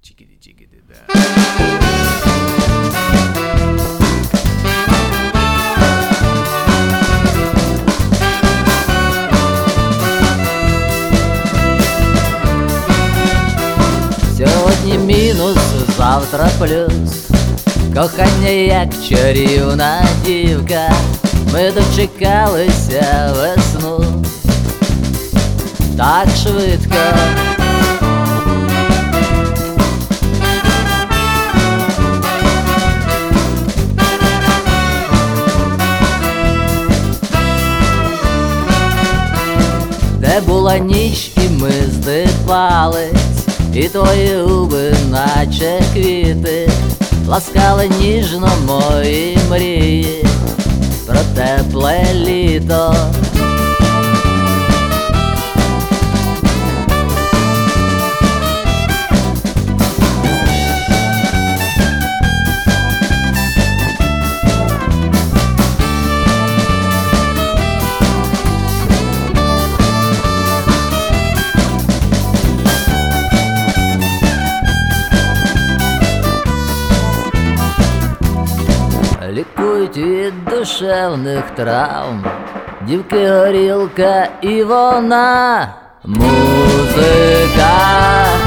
Чикиди-чикиди, да. Сьогодні мінус, завтра плюс. Кохання як чарівна дівка, ми дочекалися весну так швидко. Де була ніч і ми здивались, і твої губи, наче квіти, ласкали ніжно мої мрії про тепле літо. Лікують від душевних травм дівки горілка і вона. Музика